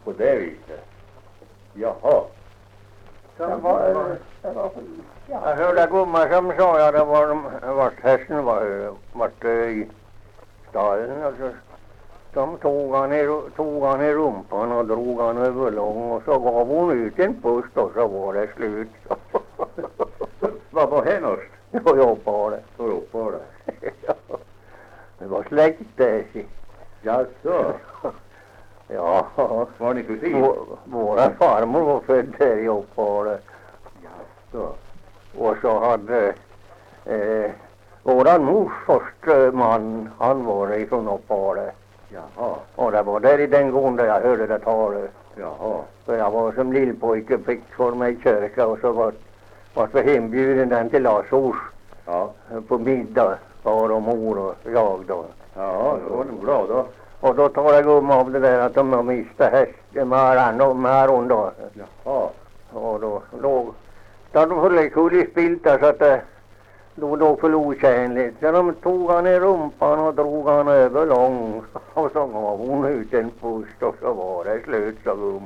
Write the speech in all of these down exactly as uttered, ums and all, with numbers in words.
På det viset. Jaha. Det var, det var, ja. Jag hörde gumma som sa ja, det var de, vart hästen var, vart i stallen och så de tog han, i, tog han i rumpan och drog han över lång och så gav hon ut en pust och så var det slut. Vad var det något? Jag jobbade. Så jobbade det. Det var släkt det. Jaså? Ja. Var ni kusin? Vår, våra farmor var född där i Uppåle. Jaså? Och så hade eh, våran mors första man, han var ifrån Uppåle. Jaha. Och det var där i den gången där jag hörde det talet. Jaha. För jag var som lillpojke fick för mig i kyrka och så var, var för hembjuden den till Larsås. Ja. På middag, far och mor och jag då. Ja, då var du glad då. Och då tar jag gumma av det där att de har miste hästen med och med hon då. Jaha. Och då låg, då de höll kull spilt där så att det då låg för otjänligt. Så de tog han i rumpan och drog han över lång. Och så gav hon ut en pust och så var det slut så gum.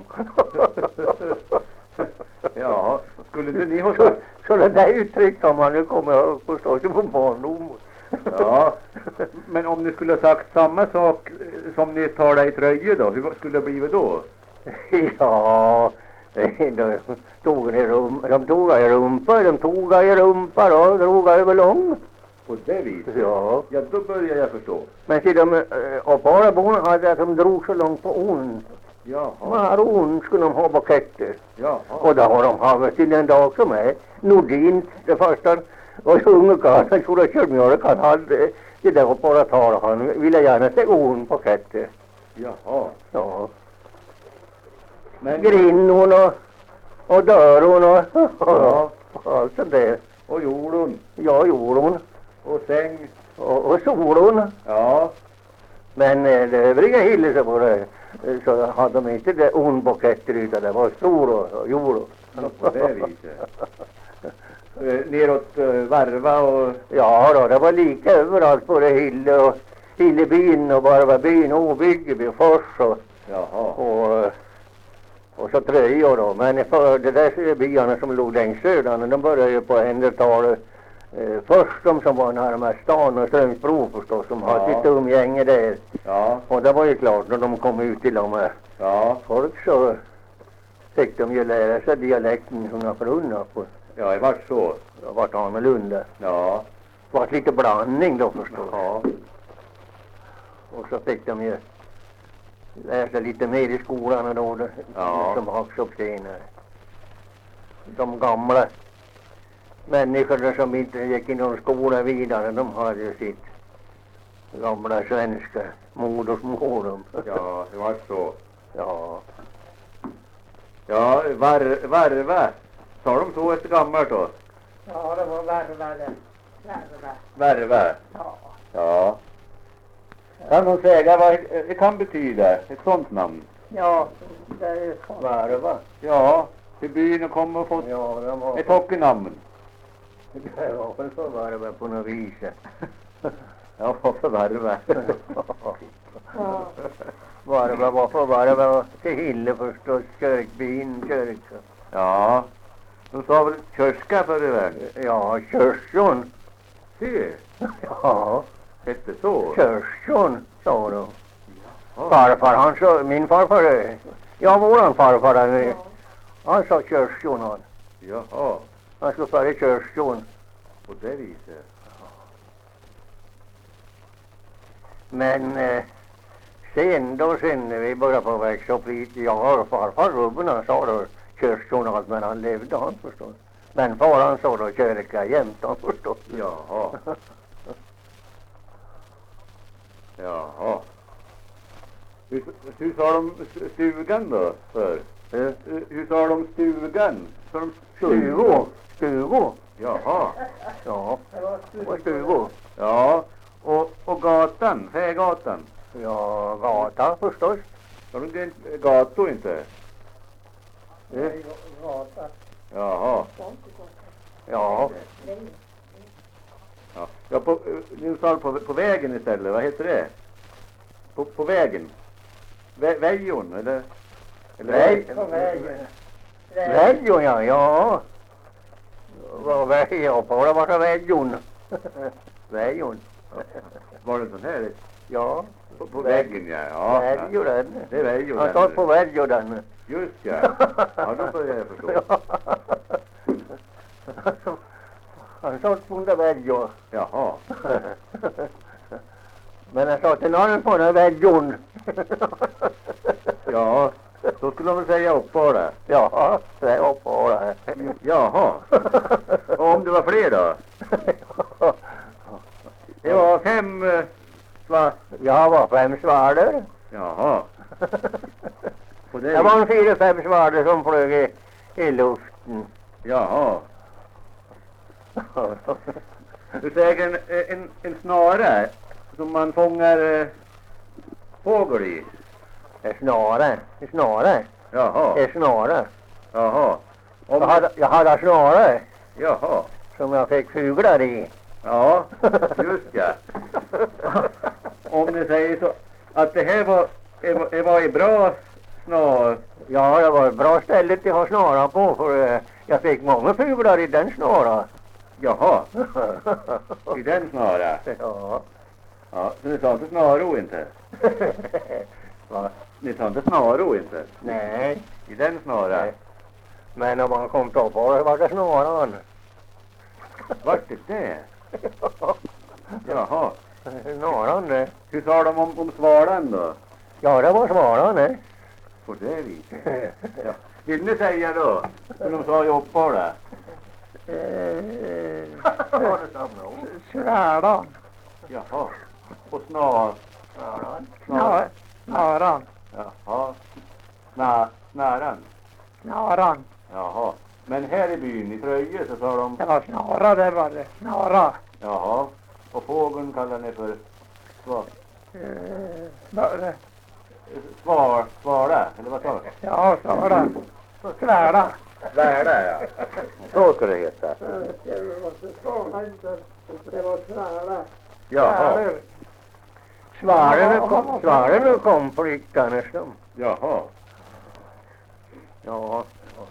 Ja, skulle inte ni ha så, sagt? så det där uttryck kan man ju komma ihåg förstås på barndom. Ja, men om ni skulle ha sagt samma sak som ni talar i tröjor då, hur skulle det blivit då? Ja, de tog i rum, de tog i rumpa, de tog i rumpa och drog över lång. På det viset? Ja. Ja, då börjar jag förstå. Men så de, och bara bon hade att de drog så långt på on. Jaha. Var on skulle de ha buketter. Jaha. Och då har de haft till en dag som är. Nordin, det första, och unge karln, han skulle ha kört mjölk, han hade det där och bara tala. Han ville gärna se on buketter. Jaha. Ja. Men... Grinnor och, och dörror och, Ja. och allt sånt där. Och jorden. Ja, jorden. Och säng. Och, och solen. Ja. Men eh, det övriga hillet så var det, så hade de inte det onbuketter utan det var stor och, och jord. På det viset. eh, neråt eh, Varva och... Ja då, det var lika överallt på det hille och Hillebyn och Varvabyn och Byggeby, Fors och, Jaha. och, och så Tröjor då. Men för de där byarna som låg längst söder, de började ju på hundratalet. Eh, först de som var närmast stan och Strömsbro förstås, som Ja. hade sitt umgänge där. Ja. Och det var ju klart när de kom ut till de här Ja. folk så fick de ju lära sig dialekten som jag förunna på. Ja, det vart så. Det vart annorlunda. Ja. Det vart lite blandning då förstås. Ja. Och så fick de ju läsa lite mer i skolan och då, det, Ja. som högst upp senare. De gamla människorna som inte gick i någon skola vidare, de hade ju sitt gamla svenska modersmål. Ja, det var så. Ja. Ja, var, Varva. Sa de så ett gammalt då? Ja, det var värvade. Värvade. Varva. Ja. Ja. Kan hon säga vad det kan betyda, ett sånt namn? Ja, det är ju så. Varva. Ja, till byn och kom och fått Ja, de var ett hockey-namn. det var väl för varva på något vis. Ja, för Varva. Ja. Varva var för varva till Hille förstås, kyrkbyn, kyrka. Ja. De sa väl kyrka förr i världen? Ja, kyrkjon. Se, Ja, hette så. kyrkjon, sa de. Ja. Farfar, han sa, min farfar, eh, ja våran farfar, han, han sa kyrkjon han. Jaha, Han skulle föra kyrkjon. på det viset. Men eh, sen då, sen när vi började på växa upp lite, ja farfar Ruben han sa då kyrkjon allt, men han levde han förstås. Men far han sa då kyrka jämt han förstås. Jaha. Jaha. Hur, hur sa de stugan då för? Eh, Hur sa de stugan? Sa de Stugo, stugo. Jaha. Ja, Det var det var stugo. Ja. Och, och gatan, Fägatan. Ja, gata förstås. Har de inte gator inte? det var Jaha. Ja, Ja, ja på, nu sa du på, på vägen istället, vad heter det? På, på vägen? Vä, väjon, eller? Väg, På vägen. vägjon, ja, ja. Vad väg jag på, det var så vägjon. Vägjon. Var det sån här? Ja. På, på väggen, ja. Ja, ja. Vägjonen. Det är väggen. Han stod på vägjonen. Just ja. Ja, då börjar jag förstå. Han stod på den vägjon. Jaha. Men han stod till någon på den vägjon. Ja, då skulle de väl säga upp på det. Ja, det är upp på det. Jaha. Och om det var fler då? Det var fem eh, sva... Jag var fem svalor. Jaha. Och det Det var en fyra, fem svalor som flög i, i luften. Jaha. Du säger en, en, en snara som man fångar eh, fågel i. En snara. En snara. Jaha. En snara. Jaha. Om Jag hade, jag hade snara Jaha. som jag fick fuglar i. Ja, just ja. Om ni säger så att det här var, det var, det var i bra snar. Ja, det var ett bra ställe att ha snara på, för eh, jag fick många fuglar i den snara. Jaha, i den snara. Ja. Ja, så ni sa inte snaro inte? Va? Ni sa inte snaro inte? Nej. I den snara? Nej. Men när man kom på på det var det snaran. Vart det det? Jaha. Snaran det. Hur sa de om, om svalan då? Ja, det var snaran det. På det viset? Ja. Vill ni säga då? Hur de sa jobb på det? Var det samma ord? Sväran. Jaha. Och snar? Snaran. Snar. Snaran. Jaha. Sna, snaran? Snaran. Jaha. Men här i byn, i Tröje, så sa de... Det var snara, det var det. Snara. Jaha. Och fågeln kallar ni för... Svar, Eh, vad det? svar, svara, eller vad sa du? Ja, svara. Svära. Svärda, ja. Så ska det heta. Det var svära. Jaha. Svaren kom, svaren kom på riktan nästan. Jaha. Ja.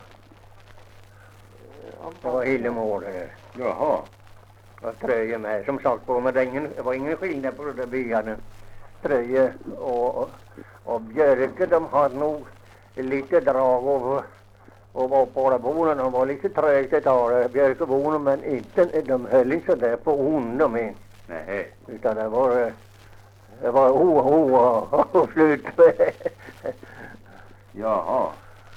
Det var Hillemål det där. Jaha. Och Tröje med. Som sagt på, men det, ingen, det var ingen skillnad på de där byarna. Tröje och, och, och Björke, de hade nog lite drag och, och var på bonen. De var lite trögt att ta det, Björkebonen, men inte, de höll inte så där på on de in. Nej. Utan det var, det var ho, ho och, och slut med. Jaha.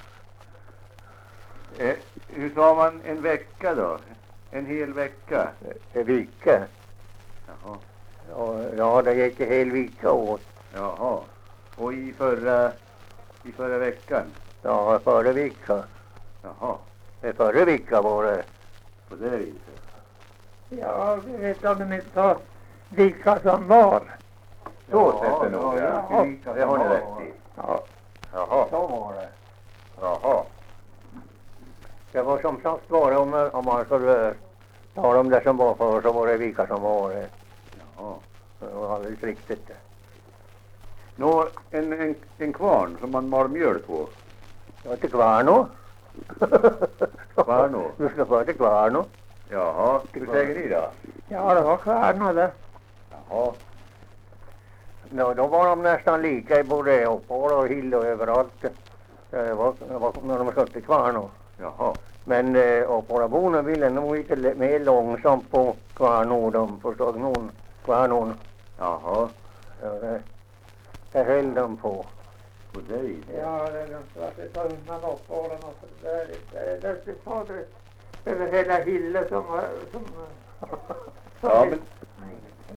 Eh, hur sa man en vecka då? En hel vecka? Vika. Jaha. Ja, ja, det gick en hel vecka åt. Jaha. Och i förra, i förra veckan? Ja, förra veckan. Jaha. Det förra veckan var det. På det viset. Ja, vi vet om de inte sa vilka som var. Så sätter nog, ja. ja. Det har ni rätt i. Ja. Jaha. Så var det. Jaha. Det var som sagt var om, om man skulle ta dem där som var för, så var det vilka som var det. Jaha. Det var alldeles riktigt. Nå, en, en, en kvarn som man mal mjöl på. Ja, till Kvarno. Kvarno? Du ska få till Kvarno. Jaha. Hur säger ni då? Ja, det var stjärnor det. Jaha. Nå, då var de nästan lika i både Uppål och Hill och överallt. Det var, det var när de satt till Kvarno. Jaha. Men eh, Uppålaborna ville nog lite le- mer långsamt på Kvarno. De förstod någon Kvarnon. Jaha. Ja, det, det höll de på. På det viset. Ja, det är de så att det tar undan uppålen och så där. Det är det tar det över hela Hille som... som Ja, men